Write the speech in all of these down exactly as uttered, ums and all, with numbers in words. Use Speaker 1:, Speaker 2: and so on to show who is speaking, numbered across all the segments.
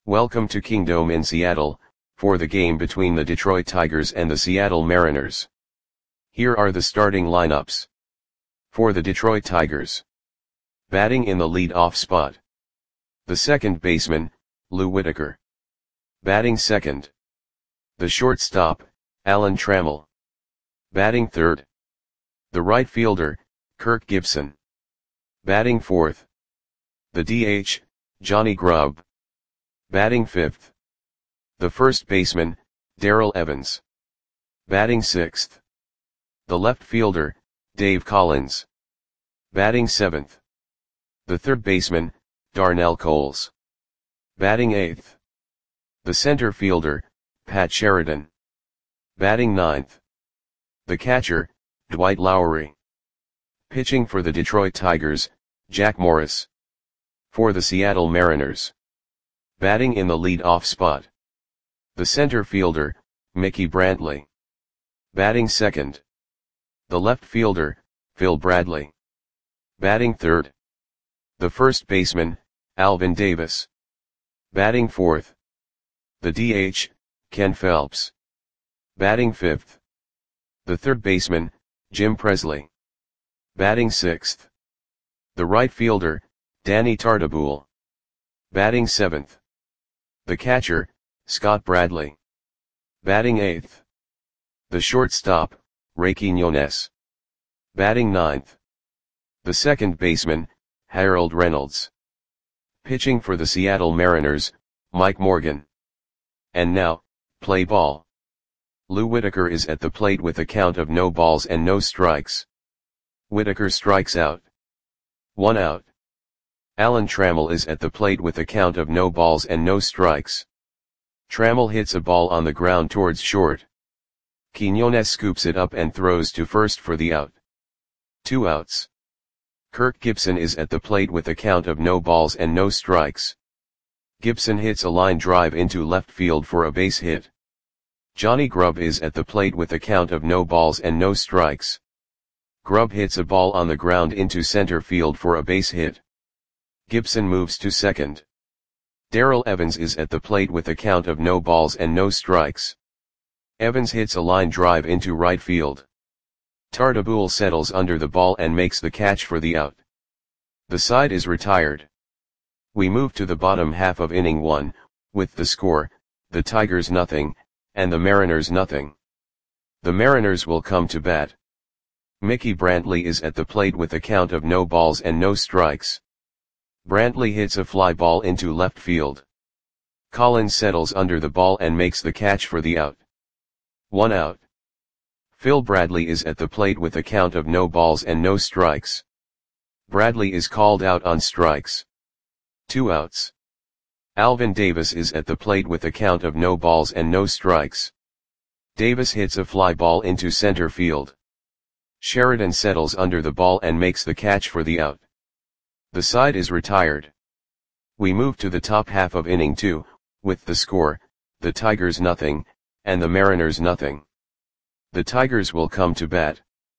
Speaker 1: Welcome to Kingdome in Seattle, for the game between the Detroit Tigers and the Seattle Mariners. Here are the starting lineups. For the Detroit Tigers. Batting in the lead-off spot. The second baseman, Lou Whitaker. Batting second. The shortstop, Alan Trammell. Batting third. The right fielder, Kirk Gibson. Batting fourth. The D H, Johnny Grubb. Batting fifth. The first baseman, Darrell Evans. Batting sixth. The left fielder, Dave Collins. Batting seventh. The third baseman, Darnell Coles. Batting eighth. The center fielder, Pat Sheridan. Batting ninth. The catcher, Dwight Lowery. Pitching for the Detroit Tigers, Jack Morris. For the Seattle Mariners. Batting in the lead-off spot. The center fielder, Mickey Brantley. Batting second. The left fielder, Phil Bradley. Batting third. The first baseman, Alvin Davis. Batting fourth. The D H, Ken Phelps. Batting fifth. The third baseman, Jim Presley. Batting sixth. The right fielder, Danny Tartabull. Batting seventh. The catcher, Scott Bradley. Batting eighth. The shortstop, Ray Quiñones. Batting ninth. The second baseman, Harold Reynolds. Pitching for the Seattle Mariners, Mike Morgan. And now, play ball. Lou Whitaker is at the plate with a count of no balls and no strikes. Whitaker strikes out. One out. Alan Trammell is at the plate with a count of no balls and no strikes. Trammell hits a ball on the ground towards short. Quiñones scoops it up and throws to first for the out. Two outs. Kirk Gibson is at the plate with a count of no balls and no strikes. Gibson hits a line drive into left field for a base hit. Johnny Grubb is at the plate with a count of no balls and no strikes. Grubb hits a ball on the ground into center field for a base hit. Gibson moves to second. Darrell Evans is at the plate with a count of no balls and no strikes. Evans hits a line drive into right field. Tartabull settles under the ball and makes the catch for the out. The side is retired. We move to the bottom half of inning one, with the score, the Tigers nothing, and the Mariners nothing. The Mariners will come to bat. Mickey Brantley is at the plate with a count of no balls and no strikes. Brantley hits a fly ball into left field. Collins settles under the ball and makes the catch for the out. One out. Phil Bradley is at the plate with a count of no balls and no strikes. Bradley is called out on strikes. Two outs. Alvin Davis is at the plate with a count of no balls and no strikes. Davis hits a fly ball into center field. Sheridan settles under the ball and makes the catch for the out. The side is retired. We move to the top half of inning two, with the score, the Tigers nothing, and the Mariners nothing. The Tigers will come to bat.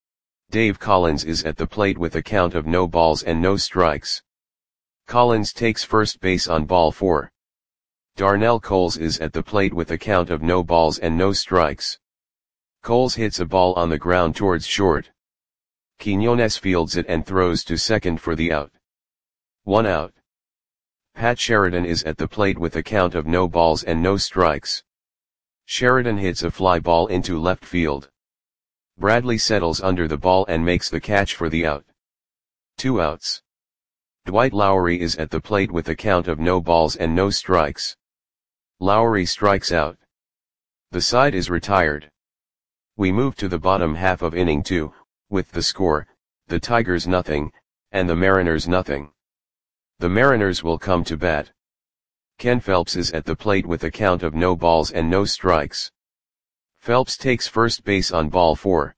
Speaker 1: Dave Collins is at the plate with a count of no balls and no strikes. Collins takes first base on ball four. Darnell Coles is at the plate with a count of no balls and no strikes. Coles hits a ball on the ground towards short. Quiñones fields it and throws to second for the out. One out. Pat Sheridan is at the plate with a count of no balls and no strikes. Sheridan hits a fly ball into left field. Bradley settles under the ball and makes the catch for the out. Two outs. Dwight Lowery is at the plate with a count of no balls and no strikes. Lowery strikes out. The side is retired. We move to the bottom half of inning two, with the score, the Tigers nothing, and the Mariners nothing. The Mariners will come to bat. Ken Phelps is at the plate with a count of no balls and no strikes. Phelps takes first base on ball four.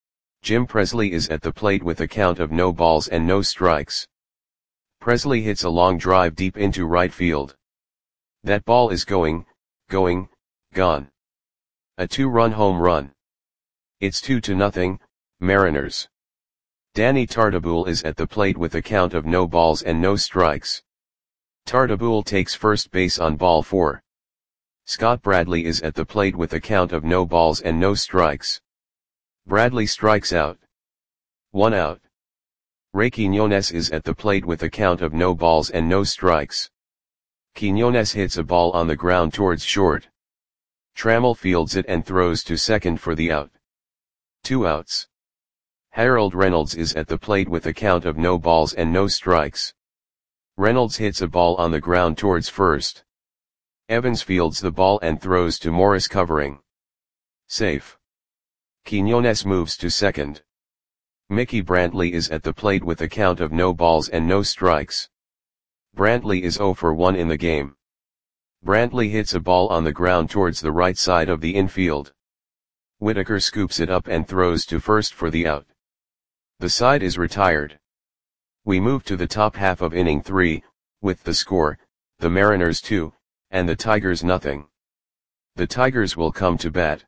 Speaker 1: Jim Presley is at the plate with a count of no balls and no strikes. Presley hits a long drive deep into right field. That ball is going, going, gone. A two-run home run. It's two to nothing, Mariners. Danny Tartabull is at the plate with a count of no balls and no strikes. Tartabull takes first base on ball four. Scott Bradley is at the plate with a count of no balls and no strikes. Bradley strikes out. One out. Ray Quiñones is at the plate with a count of no balls and no strikes. Quiñones hits a ball on the ground towards short. Trammell fields it and throws to second for the out. Two outs. Harold Reynolds is at the plate with a count of no balls and no strikes. Reynolds hits a ball on the ground towards first. Evans fields the ball and throws to Morris covering. Safe. Quiñones moves to second. Mickey Brantley is at the plate with a count of no balls and no strikes. Brantley is zero for one in the game. Brantley hits a ball on the ground towards the right side of the infield. Whitaker scoops it up and throws to first for the out. The side is retired. We move to the top half of inning three, with the score, the Mariners two, and the Tigers nothing. The Tigers will come to bat.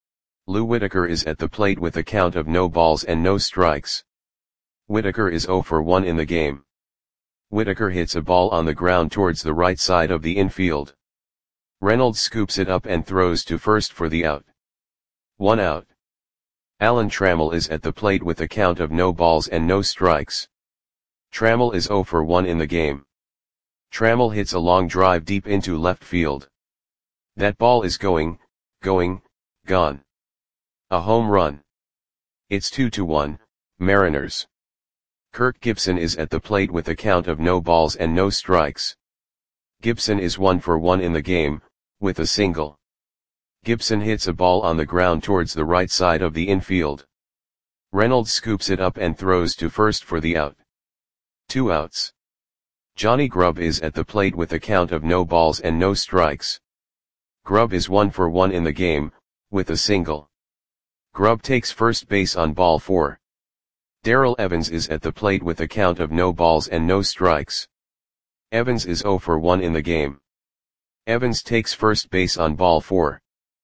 Speaker 1: Lou Whitaker is at the plate with a count of no balls and no strikes. Whitaker is zero for one in the game. Whitaker hits a ball on the ground towards the right side of the infield. Reynolds scoops it up and throws to first for the out. One out. Alan Trammell is at the plate with a count of no balls and no strikes. Trammell is zero for one in the game. Trammell hits a long drive deep into left field. That ball is going, going, gone. A home run. It's two to one, Mariners. Kirk Gibson is at the plate with a count of no balls and no strikes. Gibson is one for one in the game, with a single. Gibson hits a ball on the ground towards the right side of the infield. Reynolds scoops it up and throws to first for the out. Two outs. Johnny Grubb is at the plate with a count of no balls and no strikes. Grubb is one for one in the game, with a single. Grubb takes first base on ball four. Darrell Evans is at the plate with a count of no balls and no strikes. Evans is zero for one in the game. Evans takes first base on ball four.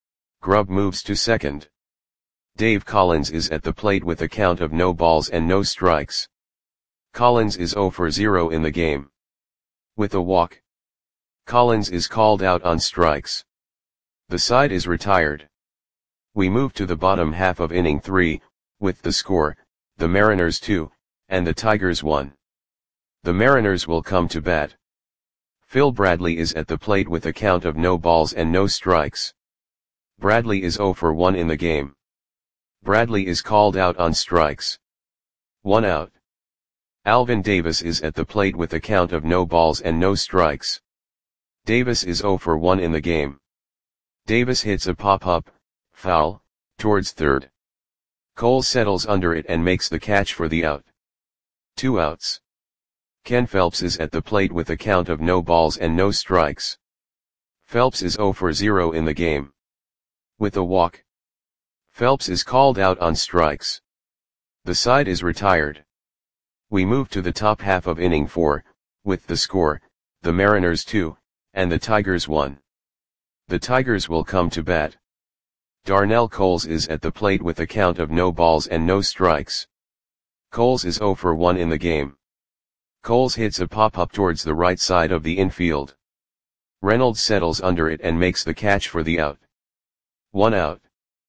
Speaker 1: Grubb moves to second. Dave Collins is at the plate with a count of no balls and no strikes. Collins is zero for zero in the game. With a walk, Collins is called out on strikes. The side is retired. We move to the bottom half of inning three, with the score, the Mariners two, and the Tigers one. The Mariners will come to bat. Phil Bradley is at the plate with a count of no balls and no strikes. Bradley is zero for one in the game. Bradley is called out on strikes. One out. Alvin Davis is at the plate with a count of no balls and no strikes. Davis is zero for one in the game. Davis hits a pop-up, foul, towards third. Cole settles under it and makes the catch for the out. Two outs. Ken Phelps is at the plate with a count of no balls and no strikes. Phelps is zero for zero in the game. With a walk, Phelps is called out on strikes. The side is retired. We move to the top half of inning four, with the score, the Mariners two, and the Tigers one. The Tigers will come to bat. Darnell Coles is at the plate with a count of no balls and no strikes. Coles is zero for one in the game. Coles hits a pop-up towards the right side of the infield. Reynolds settles under it and makes the catch for the out. One out.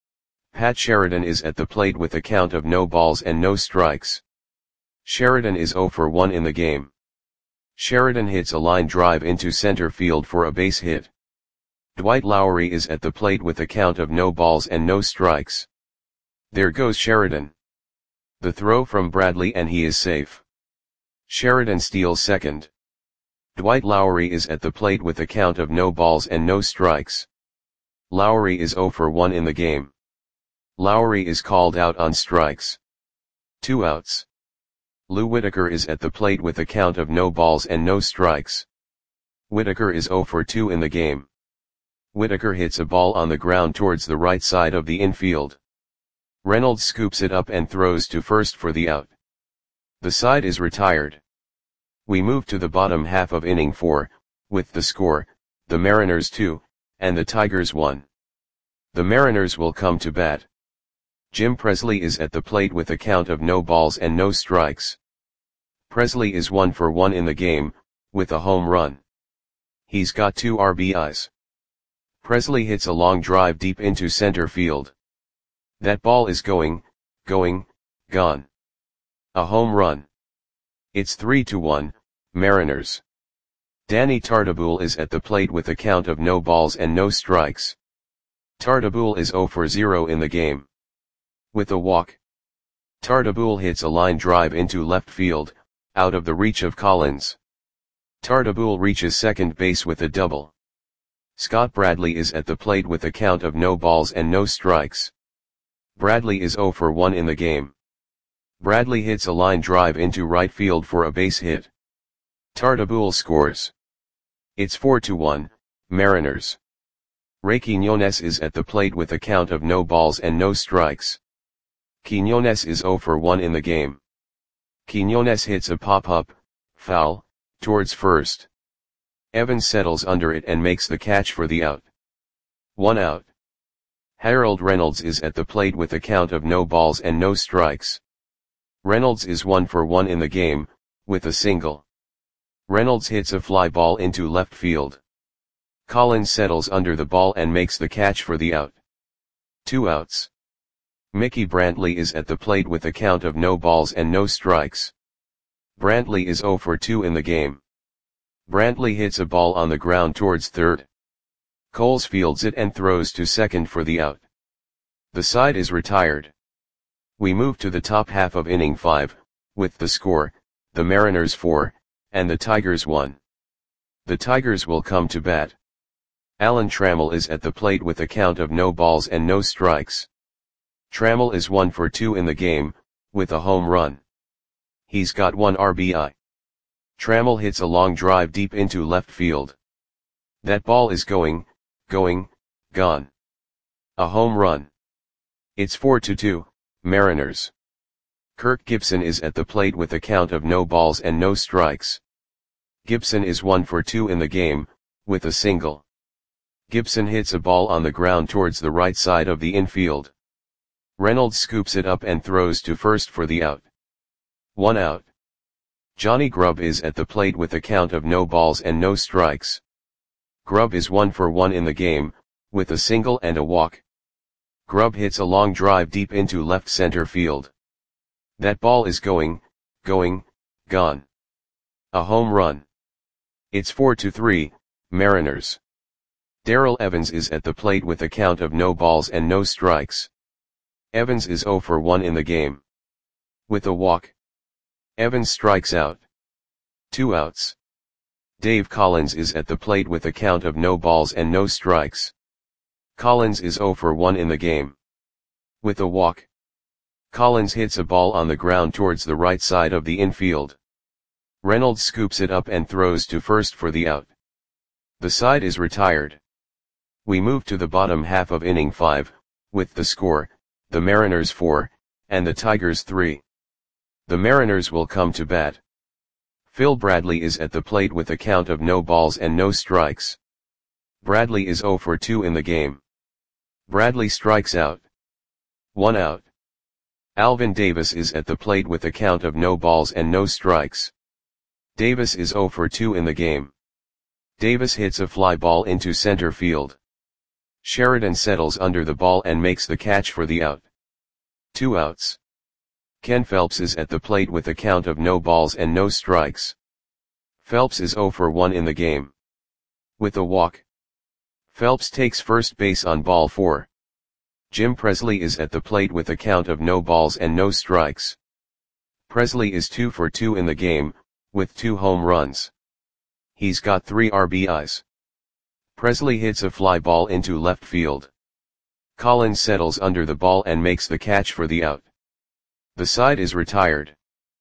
Speaker 1: Pat Sheridan is at the plate with a count of no balls and no strikes. Sheridan is zero for one in the game. Sheridan hits a line drive into center field for a base hit. Dwight Lowery is at the plate with a count of no balls and no strikes. There goes Sheridan. The throw from Bradley and he is safe. Sheridan steals second. Dwight Lowery is at the plate with a count of no balls and no strikes. Lowery is zero for one in the game. Lowery is called out on strikes. Two outs. Lou Whitaker is at the plate with a count of no balls and no strikes. Whitaker is zero for two in the game. Whitaker hits a ball on the ground towards the right side of the infield. Reynolds scoops it up and throws to first for the out. The side is retired. We move to the bottom half of inning four, with the score, the Mariners two, and the Tigers one. The Mariners will come to bat. Jim Presley is at the plate with a count of no balls and no strikes. Presley is one for one in the game, with a home run. He's got two R B Is. Presley hits a long drive deep into center field. That ball is going, going, gone. A home run. It's three to one, Mariners. Danny Tartabull is at the plate with a count of no balls and no strikes. Tartabull is zero for zero in the game. With a walk. Tartabull hits a line drive into left field, out of the reach of Collins. Tartabull reaches second base with a double. Scott Bradley is at the plate with a count of no balls and no strikes. Bradley is zero for one in the game. Bradley hits a line drive into right field for a base hit. Tartabull scores. It's four to one, Mariners. Ray Quiñones is at the plate with a count of no balls and no strikes. Quiñones is zero for one in the game. Quiñones hits a pop-up, foul, towards first. Evans settles under it and makes the catch for the out. One out. Harold Reynolds is at the plate with a count of no balls and no strikes. Reynolds is one for one in the game, with a single. Reynolds hits a fly ball into left field. Collins settles under the ball and makes the catch for the out. Two outs. Mickey Brantley is at the plate with a count of no balls and no strikes. Brantley is zero for two in the game. Brantley hits a ball on the ground towards third. Coles fields it and throws to second for the out. The side is retired. We move to the top half of inning five, with the score, the Mariners four, and the Tigers one. The Tigers will come to bat. Alan Trammell is at the plate with a count of no balls and no strikes. Trammell is one for two in the game, with a home run. He's got one R B I. Trammell hits a long drive deep into left field. That ball is going, going, gone. A home run. It's four to two, Mariners. Kirk Gibson is at the plate with a count of no balls and no strikes. Gibson is one for two in the game, with a single. Gibson hits a ball on the ground towards the right side of the infield. Reynolds scoops it up and throws to first for the out. One out. Johnny Grubb is at the plate with a count of no balls and no strikes. Grubb is one for one in the game, with a single and a walk. Grubb hits a long drive deep into left center field. That ball is going, going, gone. A home run. It's four to three, Mariners. Darrell Evans is at the plate with a count of no balls and no strikes. Evans is zero for one in the game. With a walk. Evans strikes out. Two outs. Dave Collins is at the plate with a count of no balls and no strikes. Collins is zero for one in the game. With a walk. Collins hits a ball on the ground towards the right side of the infield. Reynolds scoops it up and throws to first for the out. The side is retired. We move to the bottom half of inning five, with the score, the Mariners four, and the Tigers three. The Mariners will come to bat. Phil Bradley is at the plate with a count of no balls and no strikes. Bradley is zero for two in the game. Bradley strikes out. One out. Alvin Davis is at the plate with a count of no balls and no strikes. Davis is zero for two in the game. Davis hits a fly ball into center field. Sheridan settles under the ball and makes the catch for the out. Two outs. Ken Phelps is at the plate with a count of no balls and no strikes. Phelps is zero for one in the game. With a walk. Phelps takes first base on ball four. Jim Presley is at the plate with a count of no balls and no strikes. Presley is two for two in the game, with two home runs. He's got three R B Is. Presley hits a fly ball into left field. Collins settles under the ball and makes the catch for the out. The side is retired.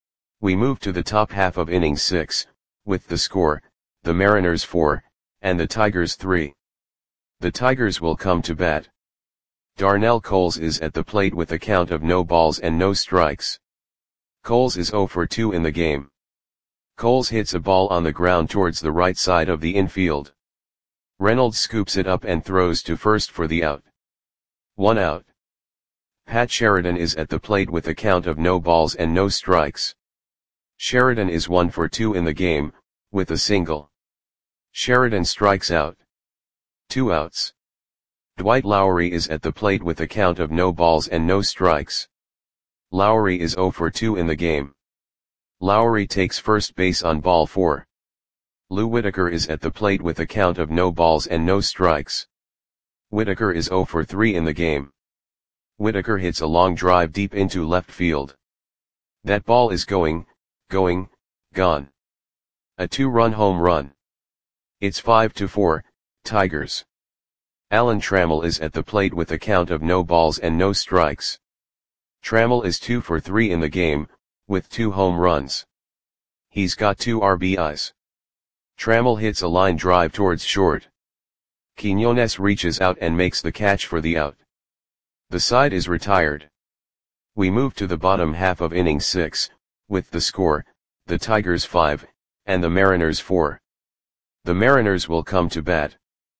Speaker 1: We move to the top half of inning six, with the score, the Mariners four, and the Tigers three. The Tigers will come to bat. Darnell Coles is at the plate with a count of no balls and no strikes. Coles is zero for two in the game. Coles hits a ball on the ground towards the right side of the infield. Reynolds scoops it up and throws to first for the out. One out. Pat Sheridan is at the plate with a count of no balls and no strikes. Sheridan is one for two in the game, with a single. Sheridan strikes out. Two outs. Dwight Lowery is at the plate with a count of no balls and no strikes. Lowery is oh for two in the game. Lowery takes first base on ball four. Lou Whitaker is at the plate with a count of no balls and no strikes. Whitaker is oh for three in the game. Whitaker hits a long drive deep into left field. That ball is going, going, gone. A two-run home run. It's five to four, Tigers. Alan Trammell is at the plate with a count of no balls and no strikes. Trammell is two for three in the game, with two home runs. He's got two R B Is. Trammell hits a line drive towards short. Quiñones reaches out and makes the catch for the out. The side is retired. We move to the bottom half of inning six, with the score, the Tigers five, and the Mariners four. The Mariners will come to bat.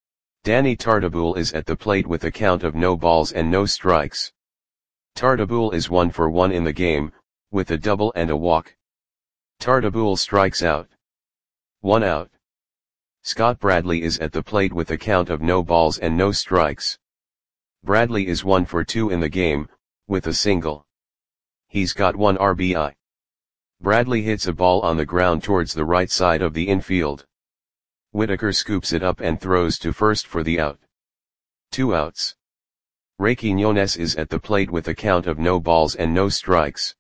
Speaker 1: Danny Tartabull is at the plate with a count of no balls and no strikes. Tartabull is one for one in the game, with a double and a walk. Tartabull strikes out. One out. Scott Bradley is at the plate with a count of no balls and no strikes. Bradley is one for two in the game, with a single. He's got one R B I. Bradley hits a ball on the ground towards the right side of the infield. Whitaker scoops it up and throws to first for the out. Two outs. Ray Quiñones is at the plate with a count of no balls and no strikes.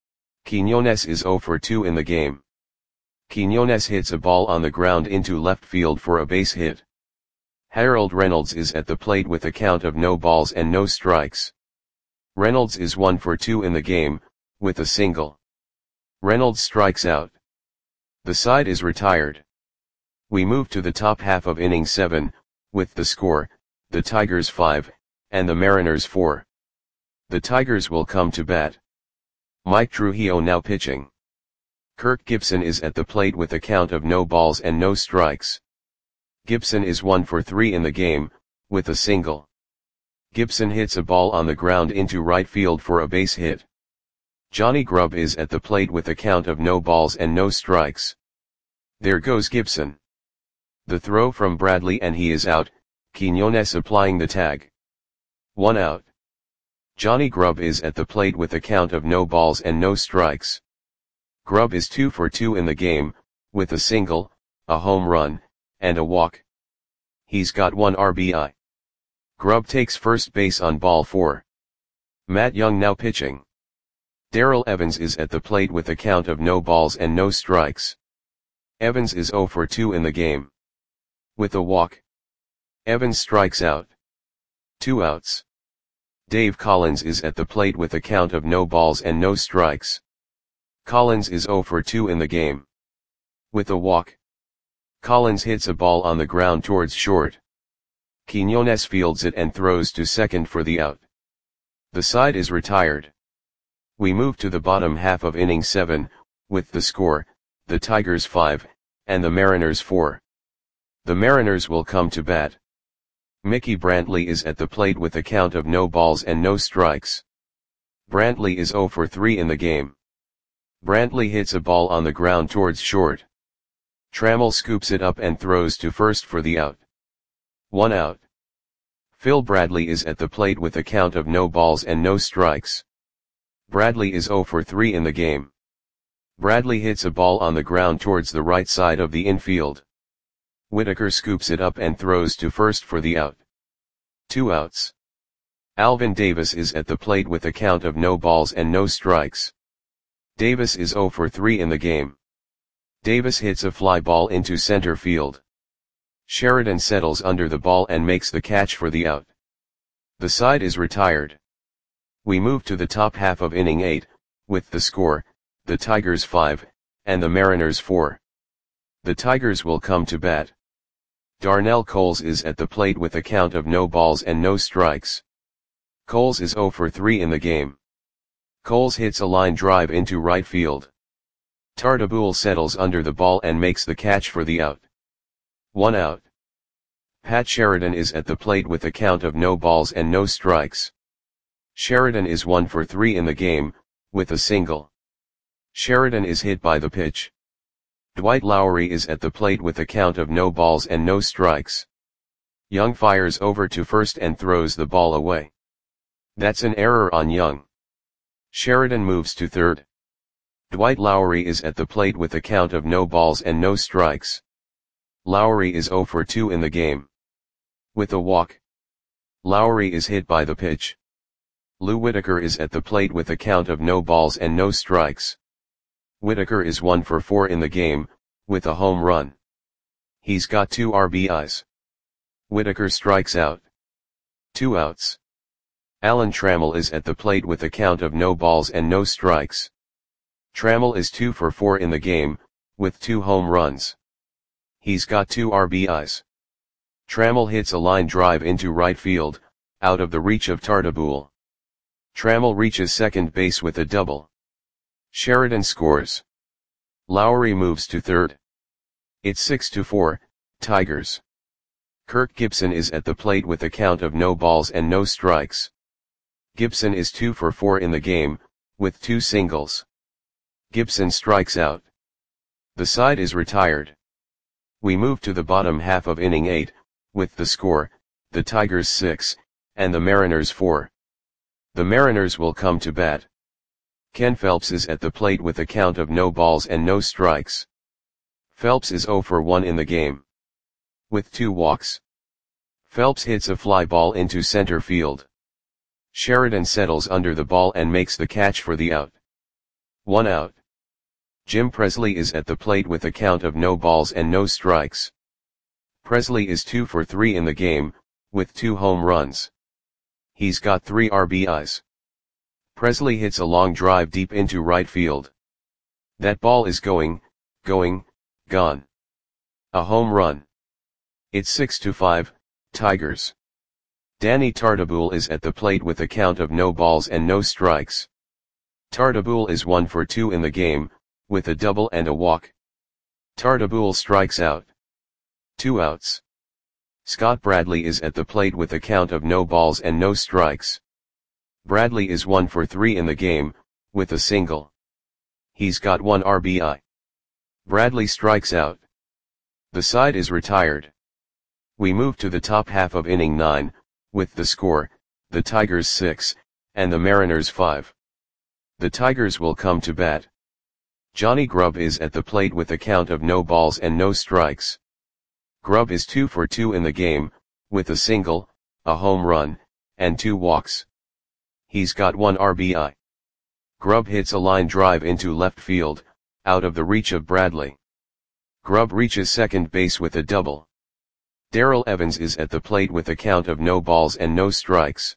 Speaker 1: Quiñones is oh for two in the game. Quiñones hits a ball on the ground into left field for a base hit. Harold Reynolds is at the plate with a count of no balls and no strikes. Reynolds is one for two in the game, with a single. Reynolds strikes out. The side is retired. We move to the top half of inning seven, with the score, the Tigers five, and the Mariners four. The Tigers will come to bat. Mike Trujillo now pitching. Kirk Gibson is at the plate with a count of no balls and no strikes. Gibson is one for three in the game, with a single. Gibson hits a ball on the ground into right field for a base hit. Johnny Grubb is at the plate with a count of no balls and no strikes. There goes Gibson. The throw from Bradley and he is out, Quiñones applying the tag. One out. Johnny Grubb is at the plate with a count of no balls and no strikes. Grubb is two for two in the game, with a single, a home run, and a walk. He's got one R B I. Grubb takes first base on ball four. Matt Young now pitching. Darrell Evans is at the plate with a count of no balls and no strikes. Evans is oh for two in the game. With a walk. Evans strikes out. Two outs. Dave Collins is at the plate with a count of no balls and no strikes. Collins is oh for two in the game. With a walk. Collins hits a ball on the ground towards short. Quiñones fields it and throws to second for the out. The side is retired. We move to the bottom half of inning seven, with the score, the Tigers five, and the Mariners four. The Mariners will come to bat. Mickey Brantley is at the plate with a count of no balls and no strikes. Brantley is oh for three in the game. Brantley hits a ball on the ground towards short. Trammell scoops it up and throws to first for the out. One out. Phil Bradley is at the plate with a count of no balls and no strikes. Bradley is oh for three in the game. Bradley hits a ball on the ground towards the right side of the infield. Whitaker scoops it up and throws to first for the out. Two outs. Alvin Davis is at the plate with a count of no balls and no strikes. Davis is oh for three in the game. Davis hits a fly ball into center field. Sheridan settles under the ball and makes the catch for the out. The side is retired. We move to the top half of inning eight, with the score, the Tigers five, and the Mariners four. The Tigers will come to bat. Darnell Coles is at the plate with a count of no balls and no strikes. Coles is oh for three in the game. Coles hits a line drive into right field. Tartabull settles under the ball and makes the catch for the out. One out. Pat Sheridan is at the plate with a count of no balls and no strikes. Sheridan is one for three in the game, with a single. Sheridan is hit by the pitch. Dwight Lowery is at the plate with a count of no balls and no strikes. Young fires over to first and throws the ball away. That's an error on Young. Sheridan moves to third. Dwight Lowery is at the plate with a count of no balls and no strikes. Lowery is zero for two in the game. With a walk. Lowery is hit by the pitch. Lou Whitaker is at the plate with a count of no balls and no strikes. Whitaker is one for four in the game, with a home run. He's got two R B Is. Whitaker strikes out. Two outs. Alan Trammell is at the plate with a count of no balls and no strikes. Trammell is two for four in the game, with two home runs. He's got two R B Is. Trammell hits a line drive into right field, out of the reach of Tartabull. Trammell reaches second base with a double. Sheridan scores. Lowery moves to third. It's six to four, Tigers. Kirk Gibson is at the plate with a count of no balls and no strikes. Gibson is two for four in the game, with two singles. Gibson strikes out. The side is retired. We move to the bottom half of inning eight, with the score, the Tigers six, and the Mariners four. The Mariners will come to bat. Ken Phelps is at the plate with a count of no balls and no strikes. Phelps is zero for one in the game. With two walks. Phelps hits a fly ball into center field. Sheridan settles under the ball and makes the catch for the out. One out. Jim Presley is at the plate with a count of no balls and no strikes. Presley is two for three in the game, with two home runs. He's got three R B Is. Presley hits a long drive deep into right field. That ball is going, going, gone. A home run. It's six to five, Tigers. Danny Tartabull is at the plate with a count of no balls and no strikes. Tartabull is one for two in the game, with a double and a walk. Tartabull strikes out. Two outs. Scott Bradley is at the plate with a count of no balls and no strikes. Bradley is one for three in the game, with a single. He's got one R B I. Bradley strikes out. The side is retired. We move to the top half of inning nine, with the score, the Tigers six, and the Mariners five. The Tigers will come to bat. Johnny Grubb is at the plate with a count of no balls and no strikes. Grubb is two for two in the game, with a single, a home run, and two walks. He's got one R B I. Grubb hits a line drive into left field, out of the reach of Bradley. Grubb reaches second base with a double. Darrell Evans is at the plate with a count of no balls and no strikes.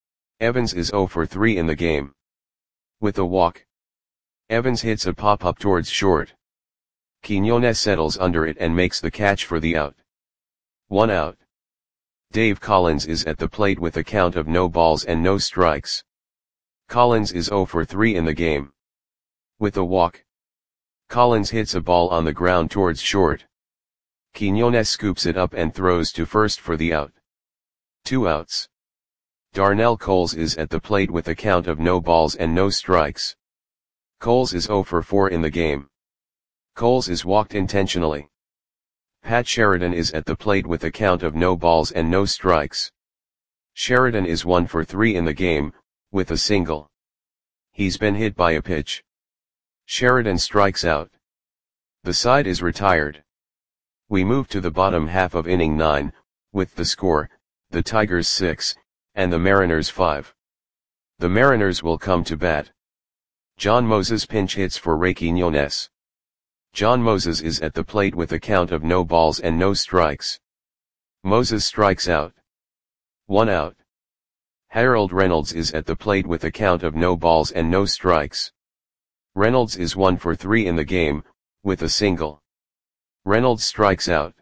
Speaker 1: Evans is zero for three in the game. With a walk. Evans hits a pop-up towards short. Quiñones settles under it and makes the catch for the out. One out. Dave Collins is at the plate with a count of no balls and no strikes. Collins is zero for three in the game. With a walk. Collins hits a ball on the ground towards short. Quiñones scoops it up and throws to first for the out. Two outs. Darnell Coles is at the plate with a count of no balls and no strikes. Coles is zero for four in the game. Coles is walked intentionally. Pat Sheridan is at the plate with a count of no balls and no strikes. Sheridan is one for three in the game, with a single. He's been hit by a pitch. Sheridan strikes out. The side is retired. We move to the bottom half of inning nine, with the score, the Tigers six, and the Mariners five. The Mariners will come to bat. John Moses pinch hits for Ray Quiñones. John Moses is at the plate with a count of no balls and no strikes. Moses strikes out. One out. Harold Reynolds is at the plate with a count of no balls and no strikes. Reynolds is one for three in the game, with a single. Reynolds strikes out.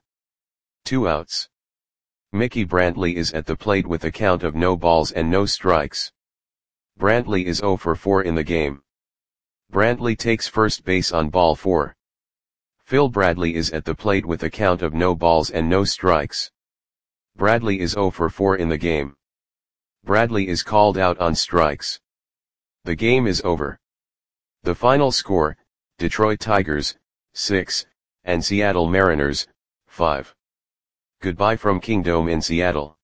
Speaker 1: Two outs. Mickey Brantley is at the plate with a count of no balls and no strikes. Brantley is zero for four in the game. Brantley takes first base on ball four. Phil Bradley is at the plate with a count of no balls and no strikes. Bradley is zero for four in the game. Bradley is called out on strikes. The game is over. The final score, Detroit Tigers, six, and Seattle Mariners, five. Goodbye from Kingdome in Seattle.